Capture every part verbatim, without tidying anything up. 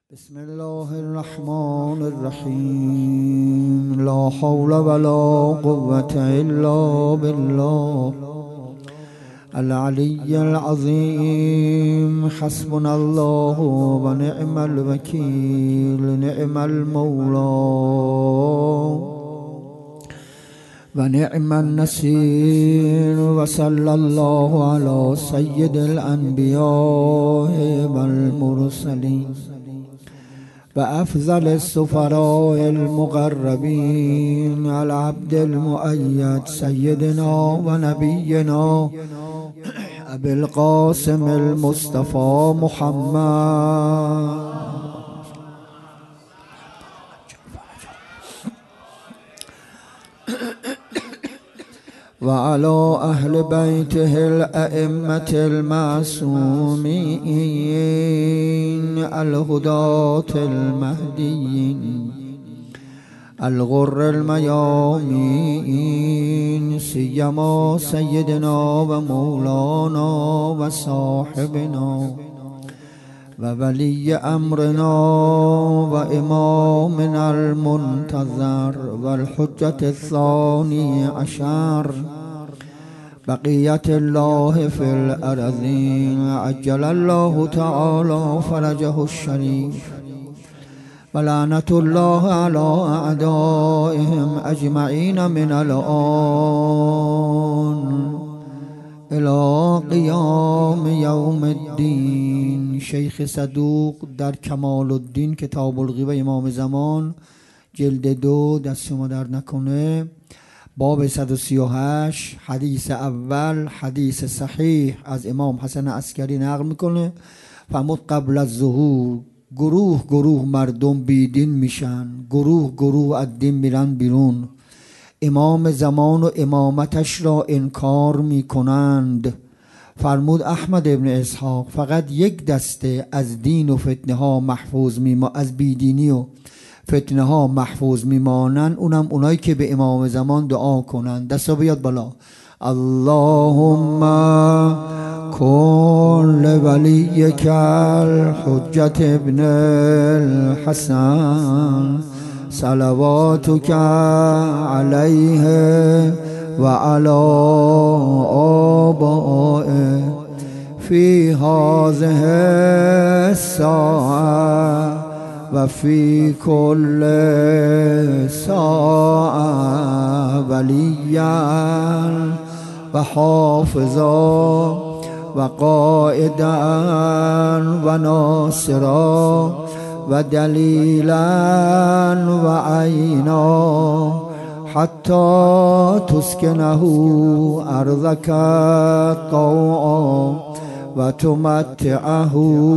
بسم الله الرحمن الرحیم. لا حول ولا قوة الا بالله العلی العظیم. حسبنا الله و نعم الوکیل، نعم المولا و نعم النصير. و صلی الله علی سید الانبیاء و المرسلین و افضل السفراء المقربین العبد المؤید سیدنا و نبینا ابی القاسم المصطفى محمد و علی اهل بیته الائمة المعصومین الهداة المهدیین الغر الميامين، سيما سيدنا و مولانا و صاحبنا و ولی امرنا و امامنا المنتظر و الحجة الثانی عشر بقیت الله فی الارضین عجل الله تعالی فرجه الشریف و لعنت الله علی اعدائهم اجمعین من الآن الى قیام یوم الدین. شیخ صدوق در کمال الدین کتاب الغیبه امام زمان جلد دو، دست شما در نکنه، باب صد و سی و هشت حدیث اول، حدیث صحیح از امام حسن عسکری نقل میکنه. فرمود قبل از ظهور گروه گروه مردم بیدین میشن، گروه گروه از دین میرن بیرون، امام زمان و امامتش را انکار میکنند. فرمود احمد ابن اسحاق فقط یک دسته از دین و فتنه ها محفوظ میما از بیدینی و فتنه ها محفوظ میمانن، اونم اونایی که به امام زمان دعا کنند. دستا بیاد بالا. اللهم کن لولیک الحجة ابن الحسن صلواتک علیه و علی آبائه فی هذه الساعه و فی کل ساعه ولیا و حافظا و قائدا و ناصرا و دلیلا و عینا حتی تسکنه ارضک طوعا و تمتعه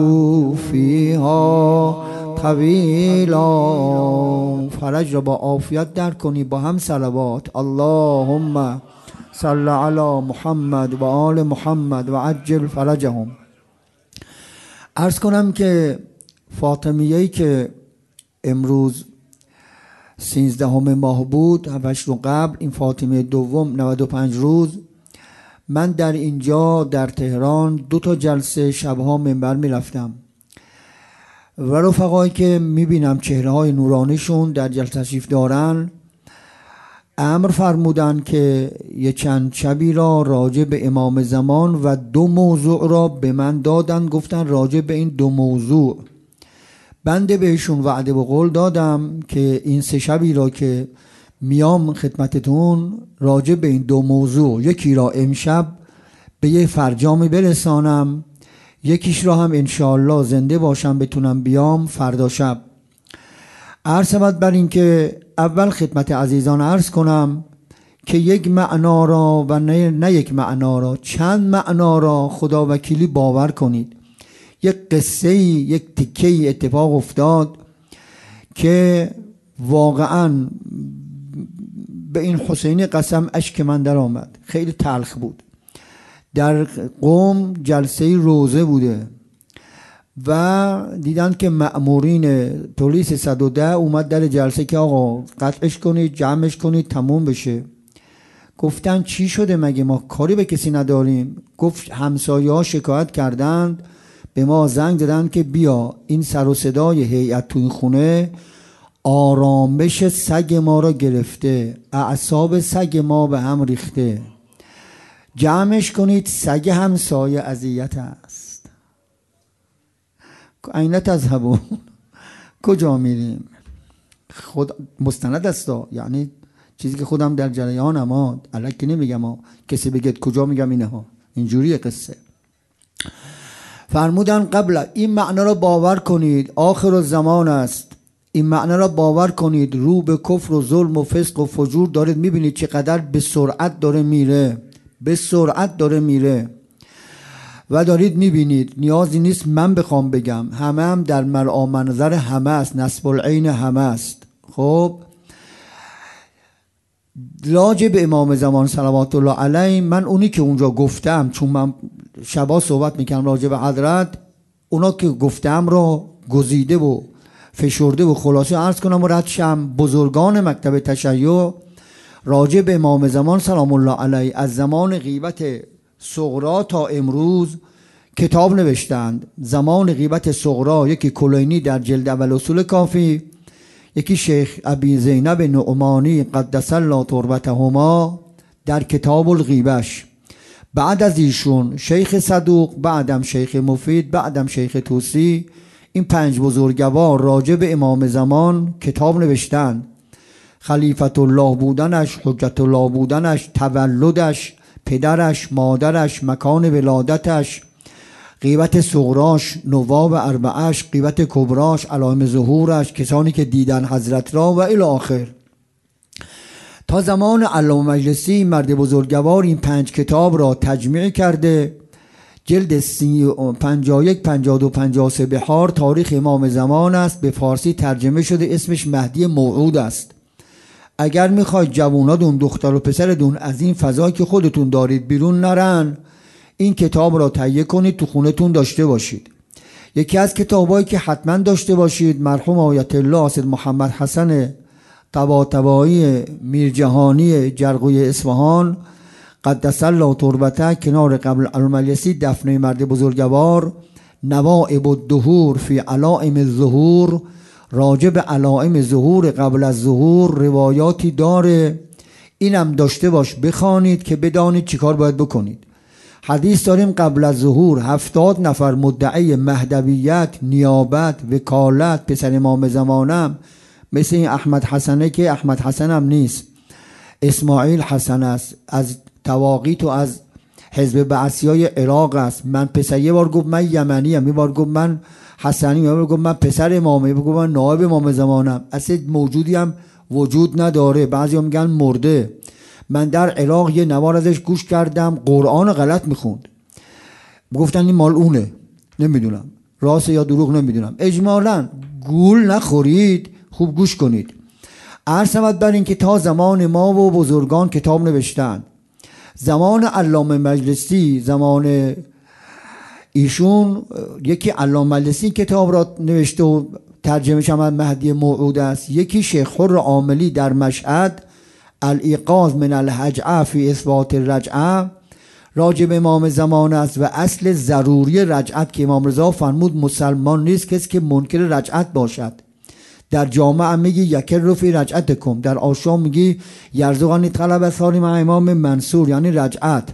فیها طویلا. فرج را با عافیت در کنی با هم صلوات. اللهم صل علی محمد و آل محمد و عجل فرجهم. عرض کنم که فاطمیه‌ای که امروز سیزدهم ماه بود، هفتش رو قبل، این فاطمیه دوم نود و پنج روز، من در اینجا در تهران دو تا جلسه شبها منبر می رفتم و رفقایی که می بینم چهره های نورانیشون در جلسه تشریف دارن امر فرمودن که یه چند شبی را راجع به امام زمان و دو موضوع را به من دادن، گفتن راجع به این دو موضوع. بنده بهشون وعده و قول دادم که این سه شبی را که میام خدمتتون راجع به این دو موضوع، یکی را امشب به یه فرجامی برسانم، یکیش را هم انشاءالله زنده باشم بتونم بیام فردا شب. عرض شود بر این که اول خدمت عزیزان عرض کنم که یک معنا را و نه, نه یک معنا را، چند معنا را خدا وکیلی باور کنید. یک قصه، یک تکه اتفاق افتاد که واقعا به این حسینی قسم اشک من در آمد، خیلی تلخ بود. در قم جلسه روزه بوده و دیدن که مأمورین پلیس صد و ده اومد در جلسه که آقا قطعش کنید، جمعش کنید، تموم بشه. گفتن چی شده مگه ما کاری به کسی نداریم؟ گفت همسایه ها شکایت کردند به ما زنگ دادن که بیا این سر و صدای هیئت تو این خونه آرامش سگ ما را گرفته، اعصاب سگ ما به هم ریخته، جمعش کنید، سگ همسایه اذیت است. این تذهبون، کجا میریم؟ خود مستند است، یعنی چیزی که خودم در جریانم ها، الکی نمیگم ها، کسی بگید کجا میگم اینه ها، اینجوری قصه. فرمودن قبل این معنا را باور کنید، آخر الزمان است، این معنا را باور کنید، رو به کفر و ظلم و فسق و فجور دارید میبینید چقدر به سرعت داره میره، به سرعت داره میره و دارید میبینید. نیازی نیست من بخوام بگم، همه هم در مرعا منظر همه است، نصب العین همه است. خب راجع به امام زمان صلوات الله علیه، من اونی که اونجا گفتم، چون من شبا صحبت میکنم راجع به حضرت، اونا که گفتم را گزیده و فشرده و خلاصه عرض کنم و رد شم. بزرگان مکتب تشیع راجع به امام زمان سلام الله علیه از زمان غیبت صغرا تا امروز کتاب نوشتند. زمان غیبت صغرا یکی کلینی در جلد اول اصول کافی، یکی شیخ ابی زینب نعمانی قدس الله تربتهما در کتاب الغیبش، بعد از ایشون شیخ صدوق، بعدم شیخ مفید، بعدم شیخ توسی. این پنج بزرگوار راجع به امام زمان کتاب نوشتن. خلیفت الله بودنش، حجت الله بودنش، تولدش، پدرش، مادرش، مکان ولادتش، غیبت صغراش، نواب اربعش، غیبت کبراش، علائم ظهورش، کسانی که دیدن حضرت را و الی آخر. تا زمان علامه مجلسی مرد بزرگوار این پنج کتاب را تجمیع کرده. جلد پنجاه و یک، پنجاه و دو، پنجاه و سه بحار تاریخ امام زمان است، به فارسی ترجمه شده، اسمش مهدی موعود است. اگر میخواید جواناتون دختر و پسرتون از این فضا که خودتون دارید بیرون نرن، این کتاب را تهیه کنید تو خونتون داشته باشید. یکی از کتابایی که حتما داشته باشید مرحوم آیت الله سید محمد حسن طباطبایی میرجهانی جرقوی اصفهان قدس الله تربته کنار قبل المجلسی دفنه مرد بزرگوار، نوائب الدهور فی علائم الظهور، راجع به علائم ظهور قبل از ظهور روایاتی داره. اینم داشته باش بخوانید که بدانید چیکار باید بکنید. حدیث داریم قبل از ظهور هفتاد نفر مدعی مهدویت، نیابت، وکالت پسر امام زمانم، مثل این احمد حسنه که احمد حسن هم نیست، اسماعیل حسن است، از تواقیت و از حزب بعثیای عراق است. من پسر، یه بار گفت من یمنی ام، یه بار گفت من حسنی، یه بار گفت من پسر امامه، یه بار گفت من نائب امام زمانم. اصلا موجودی هم وجود نداره. بعضی هم میگن مرده. من در عراق یه نوار ازش گوش کردم، قرآن غلط میخوند. گفتن این مال اونه، نمیدونم راست یا دروغ نمیدونم. اجمالاً گول نخورید، خوب گوش کنید. عرض شود بر این که تا زمان ما و بزرگان کتاب نوشتن. زمان علامه مجلسی، زمان ایشون یکی علامه مجلسی کتاب را نوشته و ترجمه شما مهدی موعود است. یکی شیخ حر عاملی در مشهد الایقاظ من الهجعه فی اثبات الرجعه راجع به امام زمان است و اصل ضروری رجعت که امام رضا فرمود مسلمان نیست کسی که منکر رجعت باشد. در جامعه میگی یکر رو فی رجعتکم، در آشام میگی یرزقنی طلب اثاری مع امام منصور، یعنی رجعت.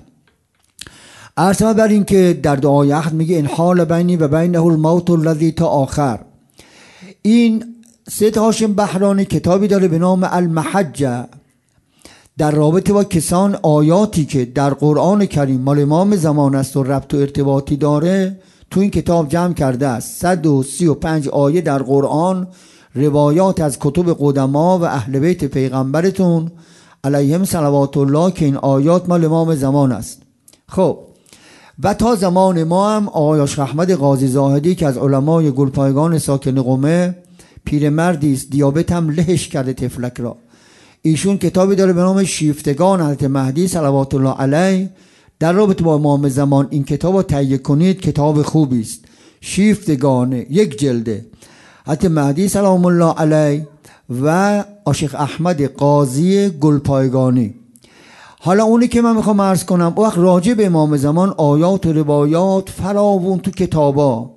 عرض بر این که در دعای عهد میگه ان حال بینی و بینه الموت الذی تا آخر. این سید هاشم بهرانی کتابی داره به نام المحجه در رابطه با کسان، آیاتی که در قرآن کریم مال امام زمان است و ربط و ارتباطی داره تو این کتاب جمع کرده است. صد و سی و پنج آیه در قرآن، روایات از کتب قدما و اهل بیت پیغمبرتون علیهم صلوات الله که این آیات مال امام زمان است. خب و تا زمان ما هم آقای شیخ احمد قاضی زاهدی که از علمای گلپایگان ساکن قم، پیرمردی است، دیابت هم لهش کرده تفلک را. ایشون کتابی داره به نام شیفتگان حضرت مهدی صلوات الله علیه. در رابطه با امام زمان این کتاب رو تهیه کنید، کتاب خوبی است. شیفتگان یک جلده، حضرت مهدی سلام الله علیه و شیخ احمد قاضی گلپایگانی. حالا اونی که من میخوام عرض کنم، وقت راجع به امام زمان آیات و روایات فراوون تو کتابا،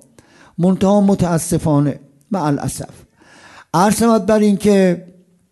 منتها متاسفانه مع الاسف عرض بر این که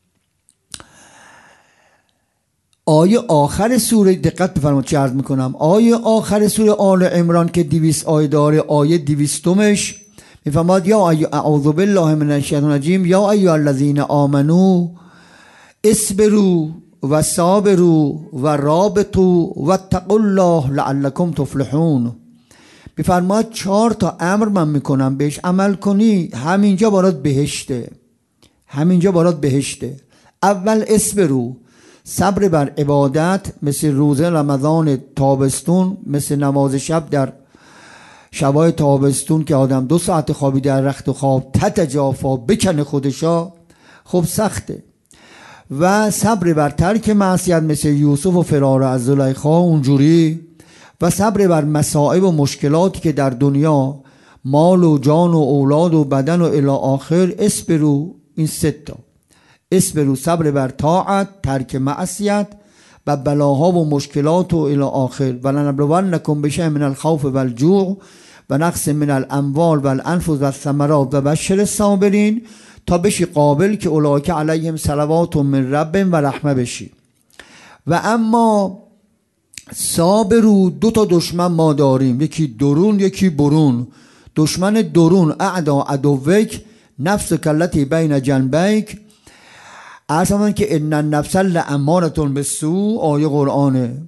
آیه آخر سوره، دقت بفرمایید چه عرض میکنم، آیه آخر سوره آل عمران که دویست آیه داره، آیه دویستمش میفرماد یا اعوذ بالله من الشیطان الرجیم یا ایها الذین آمنو اصبروا و صابروا و رابطوا واتقوا الله لعلکم تفلحون. میفرماد چهار تا امر من میکنم بهش عمل کنی همینجا برات بهشته، همینجا برات بهشته. اول اصبروا، صبر بر عبادت، مثل روزه رمضان تابستون، مثل نماز شب در شبای تابستون که آدم دو ساعت خوابی در رخت خواب تتجافا بکنه خودشا، خب سخته. و صبر بر ترک معصیت مثل یوسف و فرار از زلیخا اونجوری، و صبر بر مصائب و مشکلاتی که در دنیا مال و جان و اولاد و بدن و الی آخر. اصبروا، این سه تا اصبروا، صبر بر طاعت، ترک معصیت و بلاها و مشکلات و الی آخر. ولنبلونکم بشیء من الخوف والجوع و نقص من الاموال والانفس والثمرات و بشر الصابرین، تا بشی قابل که اولئک علیهم صلوات من ربهم و رحمه بشی. و اما صابرو، دو تا دشمن ما داریم، یکی درون یکی برون. دشمن درون اعدا عدوک نفس کلتی بین جنبیک، اصلا که ان النفس لاماره بالسوء، آیه قرآنه.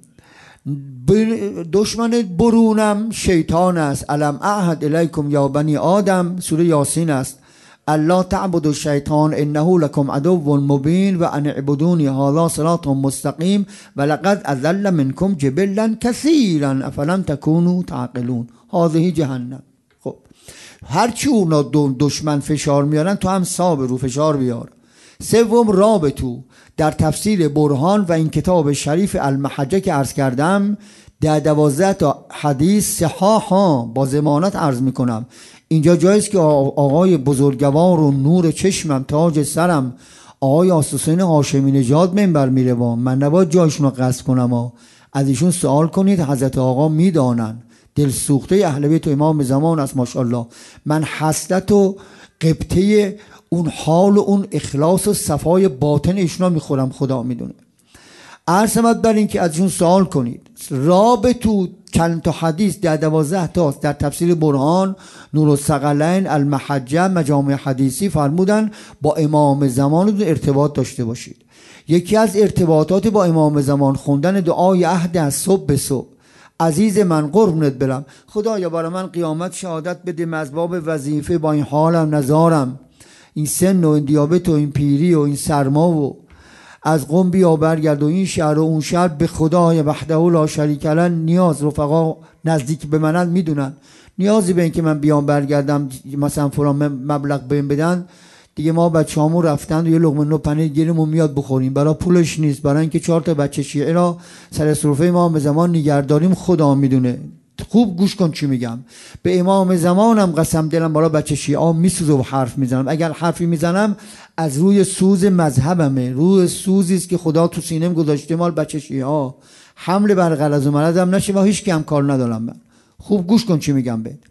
دشمن برونم شیطان است. الم اعهد الیکم یا بنی آدم، سوره یاسین است. الله تعبد الشیطان انه لکم عدو مبین و ان اعبدونی هذا صراط مستقیم و لقد اضل منکم جبلا کثیرا افلم تکونوا تعقلون. هذه جهنم. خب هرچی اونا دشمن فشار میارن تو هم صابر رو فشار بیار. سوم رابطو، در تفسیر برهان و این کتاب شریف المحجه که عرض کردم در دوازده تا حدیث صحاحا با ضمانت عرض میکنم. اینجا جایست که آقای بزرگوار و نور چشمم تاج سرم آقای آسوسین هاشمی نژاد منبر میره با من، نباید جایشون رو قصد کنم ها. از ایشون سوال کنید، حضرت آقا میدانن، دل سوخته اهل بیت و امام زمان است ماشاءالله. من حسرت و قبطه اون حال و اون اخلاص و صفای باطن ایشون میخورم، خدا میدونه. عرض شود بر این که ازشون سوال کنید. رابطو چند تا حدیث در دوازده تا در تفسیر برهان، نورالثقلین، المحجه، مجامع حدیثی فرمودن با امام زمان ارتباط داشته باشید. یکی از ارتباطات با امام زمان خوندن دعای عهد از صبح به صبح. عزیز من قربونت برم، خدایا برای من قیامت شهادت بده از باب وظیفه با این حالم نزارم، این سن و این دیابت و این پیری و این سرما و از قم بیا برگرد و این شهر و اون شهر، به خدای وحده لا شریک له نیاز. رفقا نزدیک به منن میدونن نیازی به این که من بیام برگردم مثلا فلان مبلغ بهم بدن دیگه. ما بچه‌هامون رفتن و یه لقمه نون پنیر گیرمون میاد بخوریم، برای پولش نیست، برای اینکه چهار تا بچه شیعه را سر سفره ما به زمان نگهداریم. خدا میدونه. خوب گوش کن چی میگم. به امام زمانم قسم دلم برای بچه شیعه میسوزه و حرف میزنم. اگر حرفی میزنم از روی سوز مذهبمه، روی سوزی است که خدا تو سینم گذاشته مال بچه شیعه. حمله بر غرض و مرضم نشه و هیچ کی هم کار ندارم من. خوب گوش کن چی میگم بهت.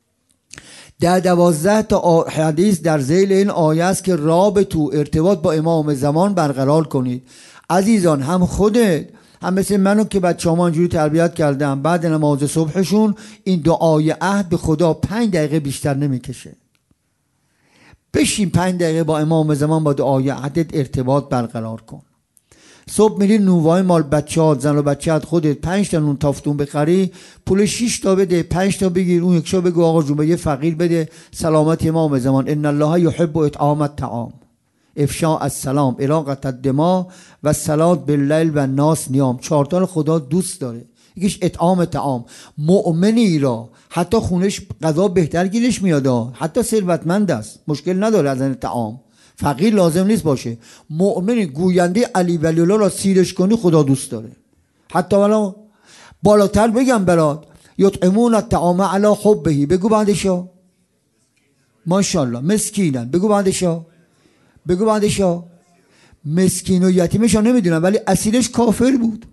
در دوازده تا حدیث در ذیل این آیه است که رابطو، ارتباط با امام زمان برقرار کنید. عزیزان، هم خودت هم مثل منو که بچه‌هام اینجوری تربیت کردم، بعد نماز صبحشون این دعای عهد به خدا پنج دقیقه بیشتر نمیکشه. بشین پنج دقیقه با امام زمان با دعای عهدت ارتباط برقرار کن. صبح میری نونوای مال بچه‌هات، زن و بچه‌ات، خودت پنج تا نون تافتون بخری، پول شش تا بده، پنج تا بگیر، اون یکشو بگو آقا جون به یه فقیر بده. سلامت امام زمان. ان الله یحب اطعام الطعام افشاء السلام اراقة الدماء و الصلاة باللیل و الناس نیام. چهار تا خدا دوست داره. یکیش اطعام طعام. مؤمنی را حتی خونش غذا بهتر گیرش میاد، حتی ثروتمند است، مشکل نداره از این طعام، فقیر لازم نیست باشه. مؤمنی گوینده علی ولی الله را سیرش کنی خدا دوست داره. حتی والا بالاتر بگم برات، یطعمون الطعام علی حبه، بگو بعدشا ماشاءالله مسکینن، بگو بعدشا بگو بعدشا مسکین و یتیمش ها نمیدونم، ولی اسیرش کافر بود.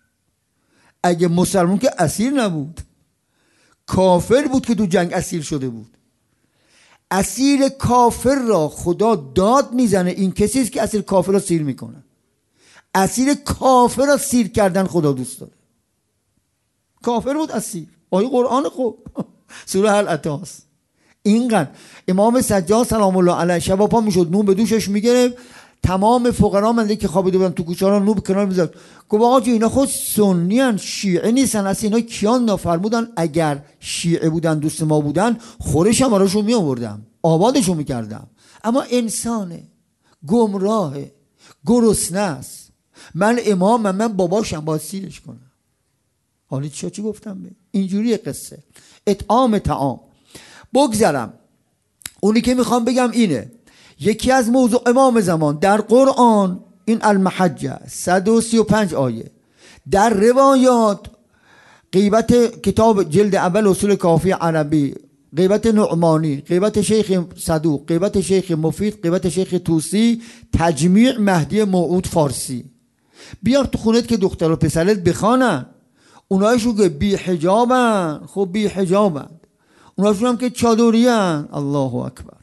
اگه مسلمان که اسیر نبود، کافر بود که تو جنگ اسیر شده بود. اسیر کافر را خدا داد میزنه، این کسی است که اسیر کافر را سیر میکنه. اسیر کافر را سیر کردن خدا دوست داره. کافر بود اسیر. آیه قرآن خوب سوره العطاس. اینقدر امام سجاد سلام الله علیه شب پا میشد نون به دوشش میگرفت، تمام فقرا منده که خوابیده بودن تو کوچه ها نون کنار میذاشت. گفت آقا جو اینا خود سنی ان، شیعه نیستن. اصلا اینا کیان؟ نافرمودن. اگر شیعه بودن دوست ما بودن خورش هم براشون می آوردم، آبادشون میکردم. اما انسانه، گمراهه، گرسنه است. من امامم، من باباشم، باید سیرش کنم. حالا چی چی گفتم؟ به اینجوری قصه اطعام طعام. بگذرم. اونی که میخوام بگم اینه، یکی از موضوع امام زمان در قرآن، این المحجه صد و سی و پنج آیه، در روایات غیبت کتاب جلد اول اصول کافی عربی، غیبت نعمانی، غیبت شیخ صدوق، غیبت شیخ مفید، غیبت شیخ توسی، تجمیع مهدی موعود فارسی. بیار تو خونت که دختر و پسرت بخوانن. اونایشون که بی حجابن، خب بی حجابن. اونایشون هم که چادریان. الله اکبر.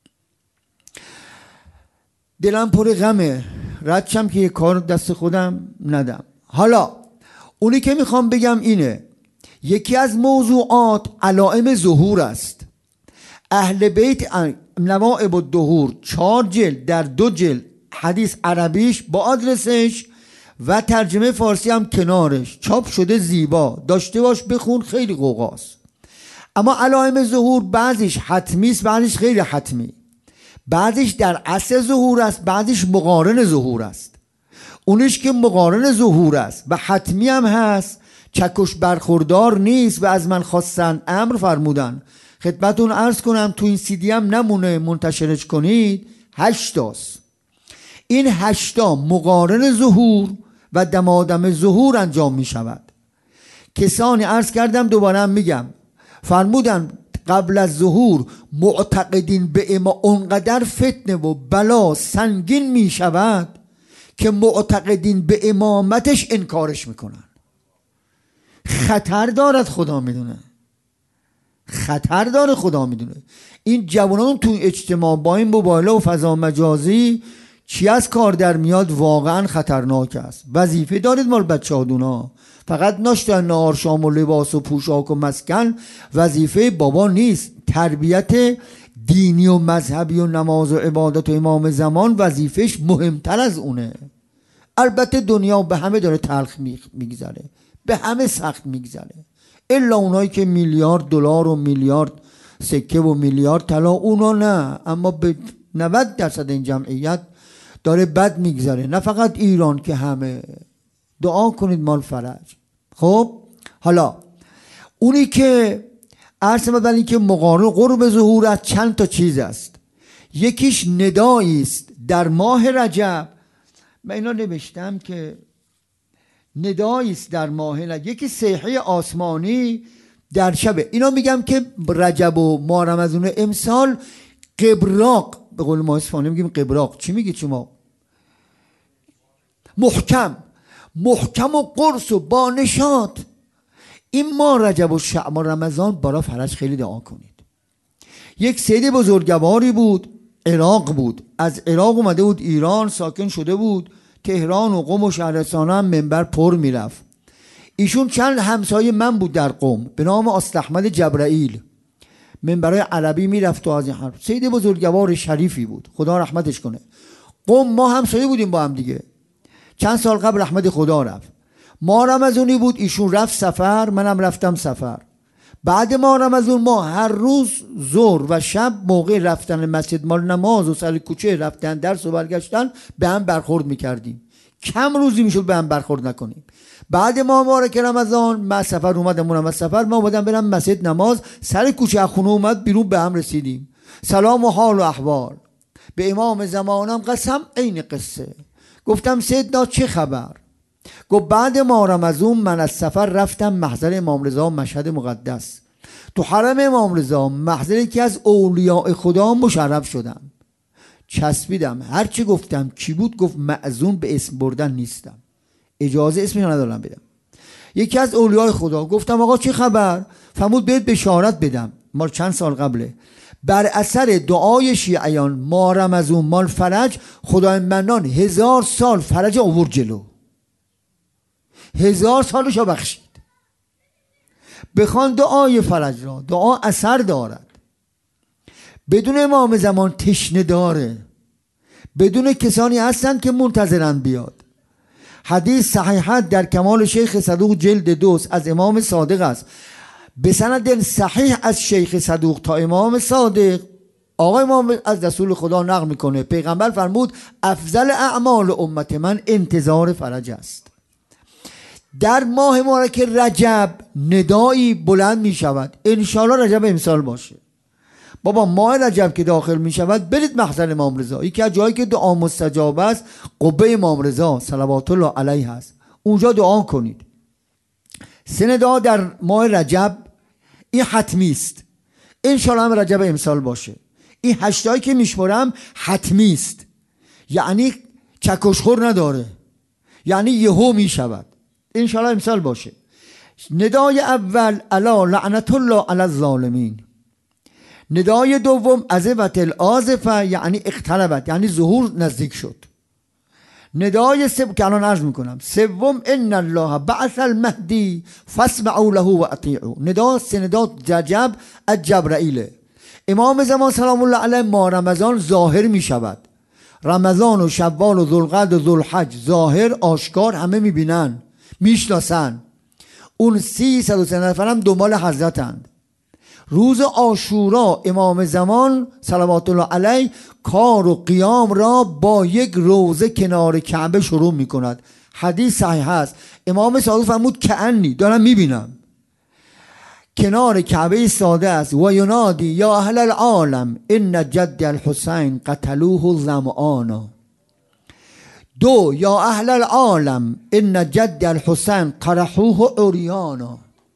دلم پر غمه، ردشم که یه کار دست خودم ندم. حالا اونی که میخوام بگم اینه، یکی از موضوعات علائم ظهور است. اهل بیت نوائب الدهور چهار جلد در دو جلد، حدیث عربیش با آدرسش و ترجمه فارسی هم کنارش چاپ شده، زیبا داشته باش بخون، خیلی قوقاست. اما علائم ظهور بعضیش حتمی است، بعضیش غیر حتمی. بعضیش در اصل ظهور است، بعضیش مقارن ظهور است. اونش که مقارن ظهور است و حتمی هم هست، چکش برخوردار نیست و از من خواستن امر فرمودن. خدمتون عرض کنم تو این سیدی هم نمونه، منتشرش کنید. هشتاست. این هشتا مقارن ظهور و دمادم ظهور انجام می شود. کسانی عرض کردم، دوباره هم میگم، فرمودن قبل از ظهور معتقدین به اما اونقدر فتنه و بلا سنگین می شود که معتقدین به امامتش انکارش میکنن. خطر دارد، خدا میدونه، خطر داره، خدا میدونه. این جوانان تو اجتماع با این موبایل و فضا مجازی چی از کار در میاد، واقعا خطرناک است. وظیفه دارید مال بچه هادونا، فقط ناشتن نهار شام و لباس و پوشاک و مسکن وظیفه بابا نیست. تربیت دینی و مذهبی و نماز و عبادت و امام زمان وظیفش مهمتر از اونه. البته دنیا به همه داره تلخ میگذره، به همه سخت میگذره، الا اونایی که میلیارد دلار و میلیارد سکه و میلیارد طلا، اونا نه. اما به نود درصد این جمعیت داره بد میگذره، نه فقط ایران که همه. دعا کنید مال فرج. خب حالا اونی که عرض مدنی که مقارن قرب ظهور از چند تا چیز است. یکیش ندایی است در ماه رجب. من اینا نوشتم که ندایی است در ماه رجب، یکی صیحه آسمانی در شب. اینا میگم که رجب و ماه رمضان امسال قبراق، به قول ما اصفهانی میگیم قبراق. چی میگید شما؟ محکم محکم و قرص و با نشاط. این ماه رجب و شعبان رمضان برا فرج خیلی دعا کنید. یک سید بزرگواری بود، عراق بود، از عراق اومده بود ایران، ساکن شده بود تهران و قم و شهرستان هم منبر پر میرفت. ایشون چند همسایه من بود در قم به نام استحمد جبرائیل، منبرای عربی میرفت و از این حرف. سید بزرگوار شریفی بود، خدا رحمتش کنه. قم ما همسایه بودیم با هم دیگه. چند سال قبل رحمت خدا رفت. ما رمضانی بود، ایشون رفت سفر، منم رفتم سفر. بعد ما رمضان ما هر روز ظهر و شب موقع رفتن مسجد مال نماز و سر کوچه رفتن درس و برگشتن به هم برخورد میکردیم. کم روزی میشد به هم برخورد نکنیم. بعد ما مبارک رمضان من سفر اومدم، اونم از سفر، ما اومدم برم مسجد نماز، سر کوچه از خونه اومد بیرون، به هم رسیدیم، سلام و حال و احوال. به امام زمانم قسم عین قصه. گفتم سیدنا چه خبر؟ گفت بعد ما رمضان من از سفر رفتم محضر امام رضا مشهد مقدس. تو حرم امام رضا محضر که از اولیاء خدا مشرف شدم. چسبیدم، هرچی گفتم کی بود؟ گفت معزون به اسم بردن نیستم، اجازه اسمش ندارم بدم. یکی از اولیاء خدا. گفتم آقا چه خبر؟ فرمود بهت بشارت بدم. ما چند سال قبله. بر اثر دعای شیعیان ماه رمضان مال فرج، خدای منان هزار سال فرج آورد جلو، هزار سالش رو بخشید. بخوان دعای فرج را، دعا اثر دارد. بدون امام زمان تشنه داره، بدون کسانی هستند که منتظرن بیاد. حدیث صحیحت در کمال شیخ صدوق جلد دوست از امام صادق است، به سند صحیح از شیخ صدوق تا امام صادق. آقا امام از رسول خدا نقل میکنه پیغمبر فرمود افضل اعمال امت من انتظار فرج است. در ماه مبارک رجب ندایی بلند میشود، انشاءالله رجب امسال باشه. بابا ماه رجب که داخل می شود برید محضر امام رضا. یکی از جایی که دعا مستجاب است قبه امام رضا صلوات الله علیه است، اونجا دعا کنید. سه ندا در ماه رجب این حتمی است، انشاءالله هم رجب امسال باشه. این هشتایی که میشمرم حتمی است، یعنی چکشخور نداره، یعنی یهو می شود، انشاءالله امسال باشه. ندای اول الا لعنت الله علی الظالمین. ندای دوم ازفت الازفه یعنی اقتربت، یعنی ظهور نزدیک شد. ندای سوم که الان عرض میکنم سوم ان الله بعث المهدی فاسمعوا له و اطیعوا. ندا سه ندا رجب از جبرائیل. امام زمان سلام الله علیه ماه رمضان ظاهر میشود، رمضان و شوال و ذوالقعده و ذوالحج ظاهر آشکار همه میبینن میشناسن. اون سیصد و سه نفر هم دنبال حضرتند. روز عاشورا امام زمان صلوات الله علیه کار و قیام را با یک روزه کنار کعبه شروع می کند. حدیث صحیح است. امام صادق فرمود کأنی دارم میبینم کنار کعبه ایستاده است و ینادی یا اهل العالم ان جد الحسین قتلوه ظمآنا. دو یا اهل العالم ان جد الحسین قرحوه عریانا.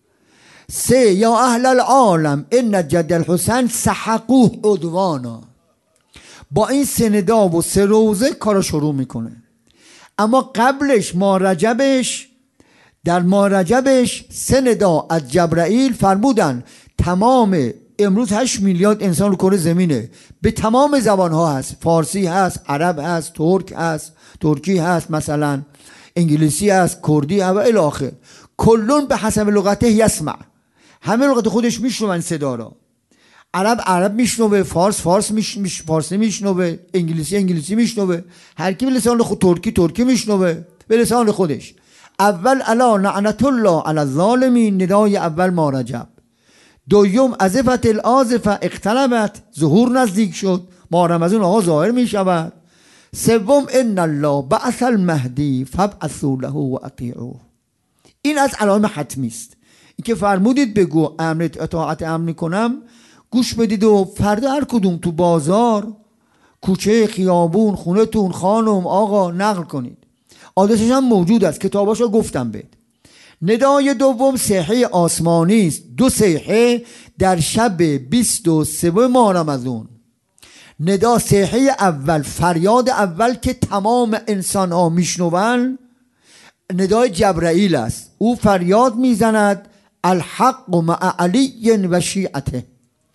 سه یا اهل العالم ان جد الحسین سحقوه عدوانا. با این سه ندا و سه روزه کارو شروع میکنه. اما قبلش ماه رجبش، در ماه رجبش سه ندا از جبرائیل فرمودن تمام امروز هشت میلیارد انسان رو کره زمینه، به تمام زبان ها هست، فارسی هست، عرب هست، ترک هست، ترکی هست، مثلا انگلیسی هست، کردی و الی آخر. کلون به حسب لغته یسمع، همه لغت خودش میشنون صدا را. عرب عرب میشنوه، فارس فارس میش میش فارسی میشنوه، انگلیسی انگلیسی میشنوه، هر کی به لسان خود، ترکی ترکی میشنوه به لسان خودش. اول الا لعنت الله علی الظالمین، ندای اول ماه رجب. دوم ازفت الازفه اقتربت، ظهور نزدیک شد، ماه رمضان آقا ظاهر میشود. سوم ان الله بعث المهدی فابعثوا له و اطیعوه. این از علائم حتمی است. این که فرمودید بگو امرت اطاعت امر میکنم، گوش بدید و فردا هر کدوم تو بازار، کوچه، خیابون، خونتون، خانم، آقا نقل کنید. آدرسش هم موجود است، کتاباشو گفتم بهت. ندای دوم صیحه آسمانی است، دو صیحه در شب بیست و سه ماه رمضان. ندا صیحه اول، فریاد اول که تمام انسان ها میشنوند، ندای جبرائیل است. او فریاد میزند الحق مع علی و شیعته،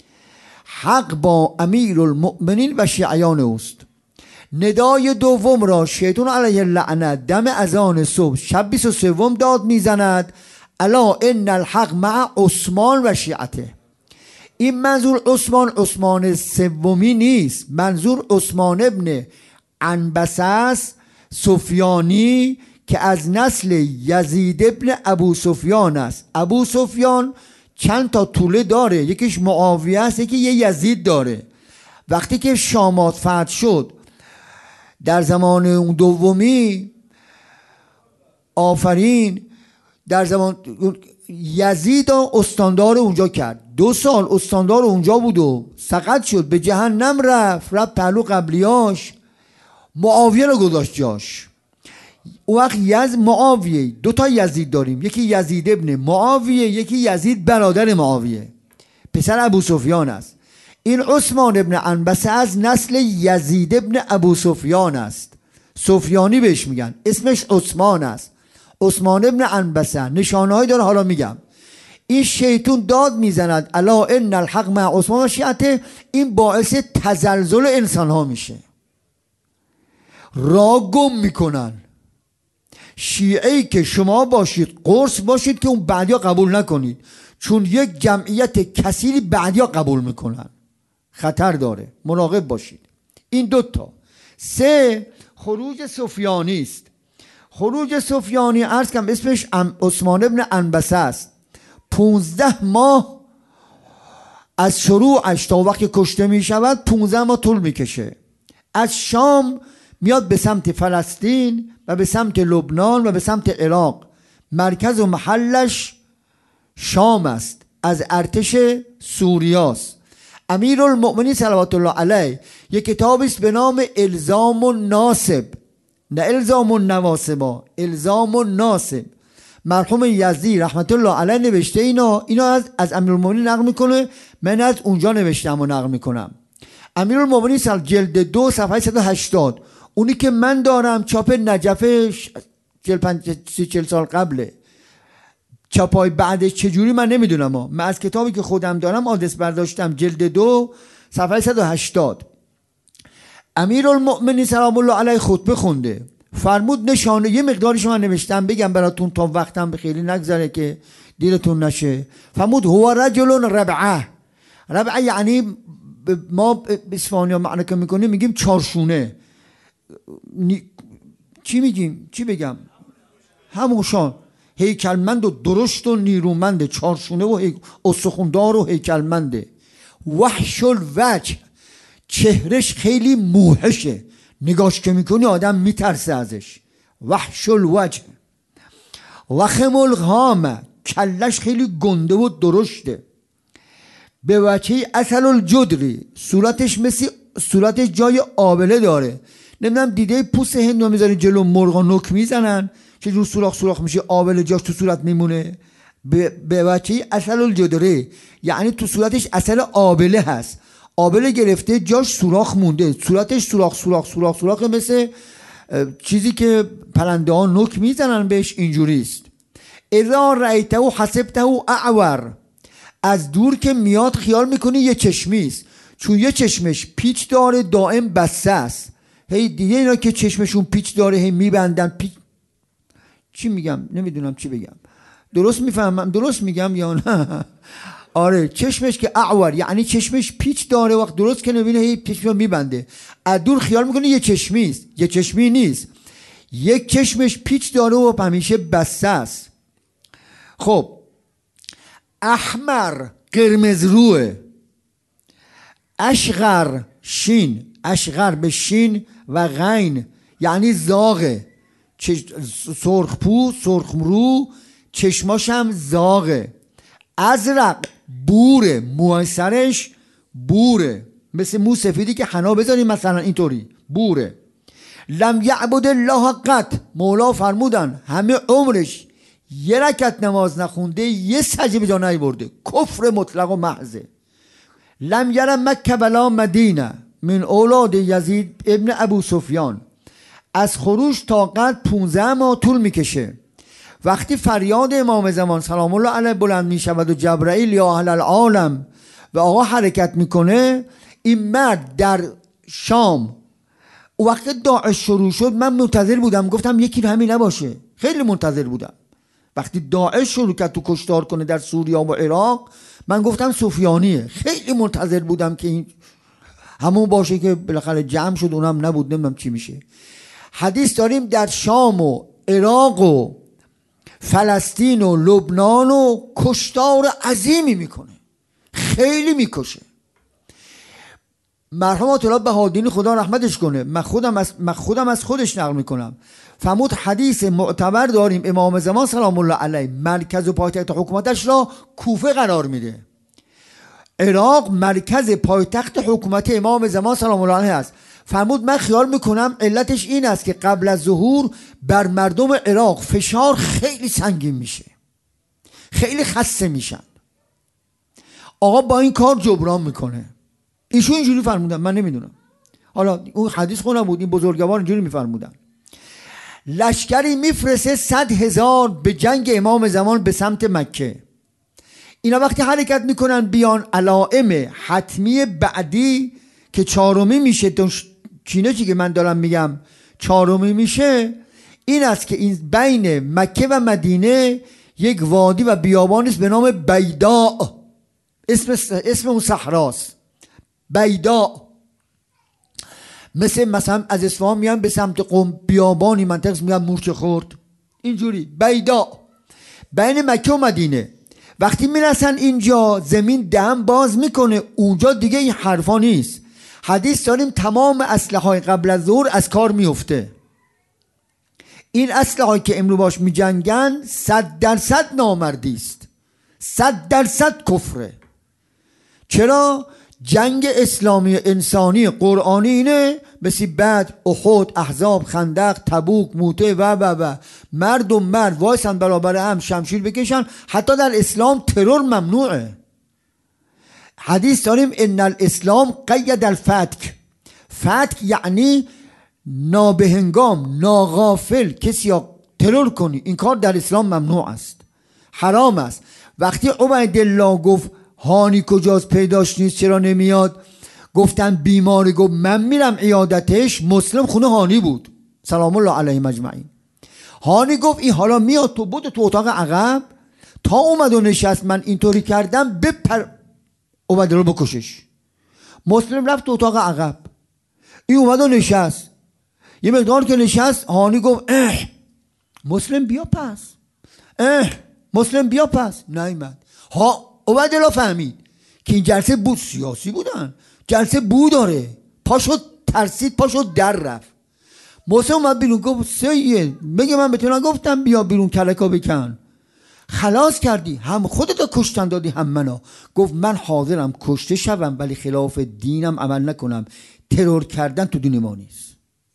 حق با امیر المؤمنین و شیعیان اوست. ندای دوم را شیطان علیه لعنت دم اذان صبح شب بیست و سه داد میزند الا ان الحق مع عثمان و شیعته. این منظور عثمان عثمان سومی نیست، منظور عثمان ابن عنبسه سفیانی که از نسل یزید ابن ابو سفیان است. ابو سفیان چند تا طوله داره، یکیش معاویه است، یکی یه یزید داره. وقتی که شامات فتح شد در زمان اون دومی، آفرین، در زمان یزید استاندار اونجا کرد، دو سال استاندار اونجا بود و سقط شد، به جهنم رفت، رفت پهلو قبلیاش، معاویه رو گذاشت جاش. اون وقت یز معاویه، دو تا یزید داریم، یکی یزید ابن معاویه، یکی یزید برادر معاویه، پسر ابو سفیان است. این عثمان ابن عنبسه از نسل یزید ابن ابو سفیان است، سفیانی بهش میگن، اسمش عثمان است. عثمان ابن عنبسه نشانه‌ای داره، حالا میگم. این شیطون داد میزند الا ان الحق مع عثمان و شیعته، این باعث تزلزل انسان ها میشه، را گم میکنن. شیعه‌ای که شما باشید قرص باشید که اون بعدیا قبول نکنید، چون یک جمعیت کثیری بعدیا قبول میکنن، خطر داره، مراقب باشید. این دوتا. سه، خروج سفیانی است. خروج سفیانی عرض کنم اسمش عثمان ابن عنبسه است. پونزده ماه از شروعش تا وقتی کشته می شود پونزده ماه طول می کشه. از شام میاد به سمت فلسطین و به سمت لبنان و به سمت عراق. مرکز و محلش شام است، از ارتش سوریاست. امیرالمؤمنین صلوات الله علیه یک کتابی است به نام الزام الناصب، نه الزام النواسبا، الزام الناصب. مرحوم یزدی رحمت الله علیه نوشته اینا اینا از از امیرالمؤمنین نقل میکنه، من از اونجا نوشتم و نقل میکنم. امیرالمؤمنین سال جلد دو صفحه صد و هشتاد، اونی که من دارم چاپ نجف چهل پنج چهل سال قبله. چاپای بعدش چجوری من نمیدونم، من از کتابی که خودم دارم آدرس برداشتم، جلد دو صفحه صد و هشتاد. امیرالمؤمنین سلام الله علیه خطبه خونده، فرمود نشانه، یه مقدارش من نوشتم بگم براتون تا وقتم به خیلی نگذره که دیرتون نشه. فرمود هو رجل ربعه. ربعه یعنی ما به اسپانیا معنی که میکنیم میگیم چارشونه. چی میگیم؟ چی بگم؟ همونشان هیکلمند و درشت و نیرومنده، چارشونه و استخوندار و هیکلمنده. وحش الوجه، چهرش خیلی موحشه، نگاش که میکنی آدم میترسه ازش. وحش الوجه. وخم الغامه، کلش خیلی گنده و درشته. به وجهی اصل الجدری، صورتش مثل صورتش جای آبله داره. نمیدونم دیده پوست هندو میذارن جلو مرغا نوک میزنن که جو سوراخ سوراخ میشه، آبله جاش تو صورت میمونه. به وجهی اصل الجدری یعنی تو صورتش اصل آبله هست، آبله گرفته جاش سوراخ مونده، صورتش سوراخ سوراخ سوراخ سوراخ مثل چیزی که پرنده ها نوک میزنن بهش، اینجوری است. اذا رأیته و حسبته و اعور، از دور که میاد خیال میکنی یه چشمی است، چون یه چشمش پیچ داره دائم بسته است. هی دیگه اینا که چشمشون پیچ داره هی میبندن پیچ. چی میگم؟ نمیدونم چی بگم. درست میفهمم؟ درست میگم یا نه؟ آره، چشمش که اعور یعنی چشمش پیچ داره، وقت درست که نبینه هی چشمشو میبنده. از دور خیال میکنه یه چشمی است، یه چشمی نیست، یک چشمش پیچ داره و همیشه بسته است. خب احمر قرمز روه. اشغر شین، اشغر به شین و غین یعنی زاغه، سرخ پو سرخ رو، چشماش هم زاغه. ازرق بوره، موهای سرش بوره، مثل مو سفیدی که حنا بذاریم مثلا اینطوری بوره. لم یعبد الله قط، مولا فرمودن همه عمرش یه رکعت نماز نخونده، یه سجده به جا نیاورده، کفر مطلق و محضه. لم یر مکه ولا مدینه من اولاد یزید ابن ابو سفیان، از خروج تا قد پونزده ماه طول میکشه. وقتی فریاد امام زمان سلام الله علیه بلند میشود و جبرائیل یا اهل العالم و آقا حرکت میکنه، این مرد در شام وقت داعش شروع شد من منتظر بودم، گفتم یکی همین نباشه، خیلی منتظر بودم. وقتی داعش شروع کرد تو کشتار کنه در سوریه و عراق، من گفتم سفیانیه، خیلی منتظر بودم که این همون باشه که بالاخره جمع شد، اونم نبود، نمیدونم چی میشه. حدیث داریم در شام و عراق و فلسطین و لبنان و کشتار عظیمی میکنه، خیلی میکشه. مرحوم آیت الله بهادین خدا رحمتش کنه، من خودم از من خودم از خودش نقل میکنم، فرمود حدیث معتبر داریم امام زمان سلام الله علیه مرکز و پایتخت حکومتش را کوفه قرار میده. عراق مرکز پایتخت حکومت امام زمان سلام الله علیه است. فرمود من خیال میکنم علتش این است که قبل از ظهور بر مردم عراق فشار خیلی سنگین میشه، خیلی خسته میشن، آقا با این کار جبران میکنه. ایشون اینجوری فرمودن، من نمیدونم، حالا اون حدیث خونه بود، این بزرگوار اینجوری میفرمودن. لشکری میفرسته صد هزار به جنگ امام زمان به سمت مکه. اینا وقتی حرکت میکنن بیان علائم حتمی بعدی که چهارمی میشه، چینه چی که من دارم میگم چهارمی میشه، این است که این بین مکه و مدینه یک وادی و بیابانی است به نام بیداء، اسم اسم اون صحراست بیداء. مثل مثلا از اصفهان میان به سمت قم بیابانی منطقه میگن مورچه خورد، اینجوری بیداء بین مکه و مدینه. وقتی میرسن اینجا زمین دم باز میکنه، اونجا دیگه این حرفا نیست. حدیث داریم تمام اسلحه های قبل از ظهر از کار میفته. این اسلحه هایی که امروز باش میجنگن صد درصد نامردی است، صد درصد کفره. چرا؟ جنگ اسلامی انسانی قرآنی اینه، مثل بدر، احد، احزاب، خندق، تبوک، موته و و و مرد و مرد وایسن برابر هم شمشیر بکشن. حتی در اسلام ترور ممنوعه. حدیث داریم ان الاسلام قید الفتک. فتک یعنی نابهنگام، ناغافل کسی یا ترور کنی، این کار در اسلام ممنوع است، حرام است. وقتی عبیدالله گفت هانی کجاست پیداش نیست چرا نمیاد، گفتن بیماری، گفت من میرم عیادتش. مسلم خونه هانی بود سلام الله علیه مجمعین. هانی گفت این حالا میاد، تو بود تو اتاق عقب تا اومد و نشست، من اینطوری کردم بپر عبیدالله بکشش. مسلم رفت تو اتاق عقب، این اومد و نشست. یه مقدار که نشست هانی گفت اه مسلم بیا پس، اه مسلم بیا پس. نیامد. ها عبیدالله فهمید که این جلسه بود، سیاسی بودن، جلسه بود داره، پاشو ترسید، پاشو در رفت. مسلم اومد بیرون گفت سید میگه من به تو نگفتم بیا بیرون کلکا بکن، خلاص کردی، هم خودتو کشتن دادی هم منو. گفت من حاضرم کشته شوم ولی خلاف دینم عمل نکنم، ترور کردن تو دین ما نیست.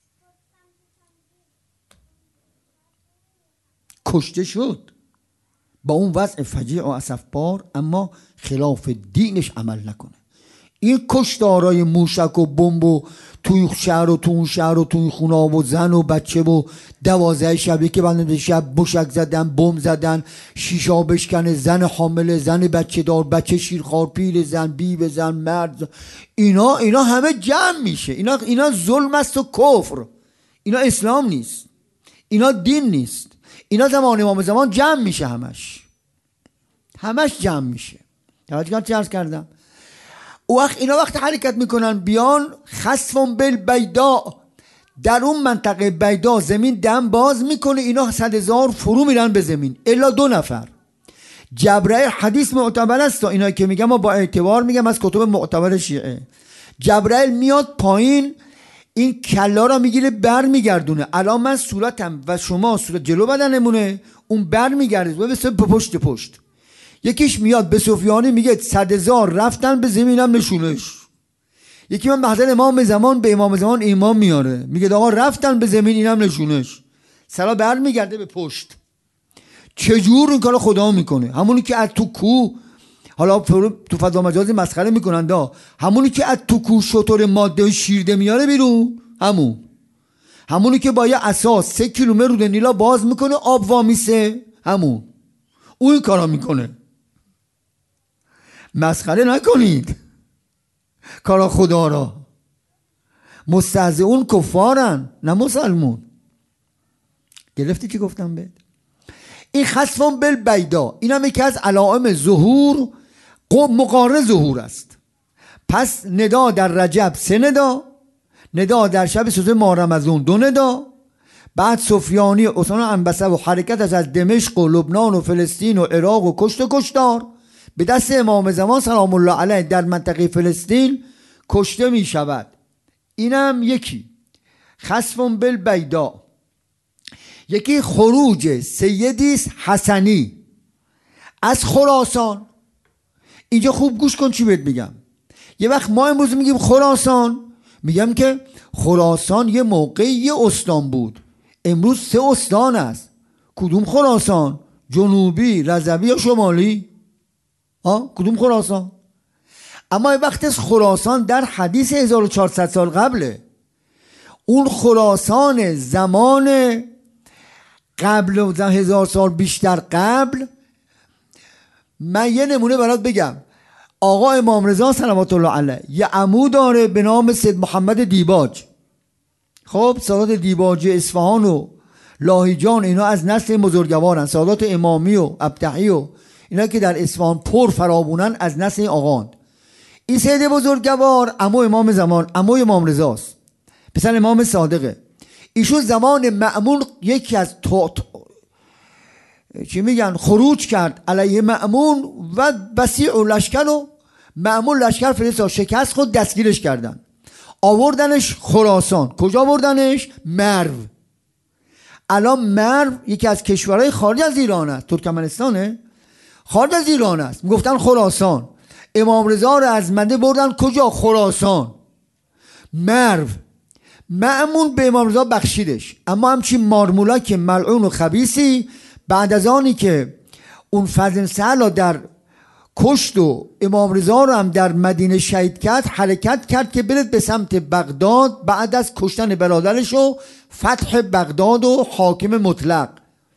کشته شد با اون وضع فجیع و اسفبار، اما خلاف دینش عمل نکنه. این کشتارای موشک و بمب و توی شهر و توی شهر و توی خونه و زن و بچه و دوازده شبی که بنده شب موشک زدن، بمب زدن، شیشا بشکنه، زن حامله، زن بچه دار، بچه شیرخوار، پیل زن، بی بزن، مرد، اینا اینا همه جمع میشه. اینا اینا ظلم است و کفر. اینا اسلام نیست، اینا دین نیست. اینا زمان امام زمان جمع میشه، همش همش جمع میشه. توجه چه عرض کردم؟ او وقت اینا وقت حرکت میکنن بیان خسفون بالبیداء، در اون منطقه بیداء زمین دم باز میکنه، اینا صد هزار فرو میرن به زمین الا دو نفر. جبرائیل، حدیث معتبر است، اینا که میگم ما با اعتبار میگم از کتب معتبر شیعه. جبرائیل میاد پایین، این کلا را میگیره بر میگردونه. الان من صورتم و شما صورت جلو بدنمونه، اون بر میگرده و به پشت پشت. یکیش میاد به سفیانی میگه صد هزار رفتن به زمینم نشونش. یکی من بحضر امام زمان به امام زمان امام میاره، میگه آقا رفتن به زمین اینم نشونش. سلا بر میگرده به پشت. چجور این کارو خدا میکنه؟ همونی که از تو کو، حالا تو فضا مجازی مسخره میکنن دا، همونی که از تو کو شطور ماده شیرده میاره بیرون، همون همونی که با یه اساس سه کیلومتر رود نیلا باز میکنه آب وامیسه، همون اون این کارا میکنه. مسخره نکنید کارا خدا را. مستهزئون کفارن نه مسلمون. گرفتی چی گفتم بهت؟ این خسفون بالبیداء این هم یکی از علائم ظهور، مقارن ظهور است. پس ندا در رجب سه ندا، ندا در شب سوزه ماه رمضان دو ندا، بعد سفیانی اسان انبسه و حرکت از دمشق و لبنان و فلسطین و عراق و کشت و کشتار به دست امام زمان سلام الله علیه در منطقه فلسطین کشته می شود. اینم یکی خسفون بالبیداء. یکی خروج سیدی حسنی از خراسان. اینجا خوب گوش کن چی بهت میگم. یه وقت ما امروز میگیم خراسان، میگم که خراسان یه موقعی یه استان بود، امروز سه استان است. کدوم خراسان؟ جنوبی، رضوی یا شمالی؟ ها کدوم خراسان؟ اما یه وقت خراسان در حدیث هزار و چهارصد سال قبله. اون خراسان زمان قبل و هزار سال بیشتر قبل من یه نمونه برات بگم. آقا امام رضا صلوات الله علیه یه عمو داره به نام سید محمد دیباج. خب سادات دیباجی اصفهان و لاهیجان اینا از نسل بزرگوارن. سادات امامی و ابطحی و اینا که در اصفهان پر فرابونن از نسل این آقان. این سید بزرگوار عمو امام زمان، عمو امام رضاست، پسر امام صادقه. ایشون زمان مأمون یکی از تو چی میگن خروج کرد علیه مأمون و بسیع و لشکر و مأمون لشکر فرستاد، شکست خود دستگیرش کردن، آوردنش خراسان. کجا آوردنش؟ مرو. الان مرو یکی از کشورهای خارج از ایران است، ترکمنستانه، خارج از ایران است. میگفتن خراسان. امام رضا رو از منده بردن کجا؟ خراسان، مرو. مأمون به امام رضا بخشیدش، اما همچین مارمولاک ملعون و خبیثی بعد از آنی که اون فضل سهل در کشت و امام رضا رو هم در مدینه شهید کرد، حرکت کرد که برد به سمت بغداد بعد از کشتن برادرش و فتح بغداد و حاکم مطلق.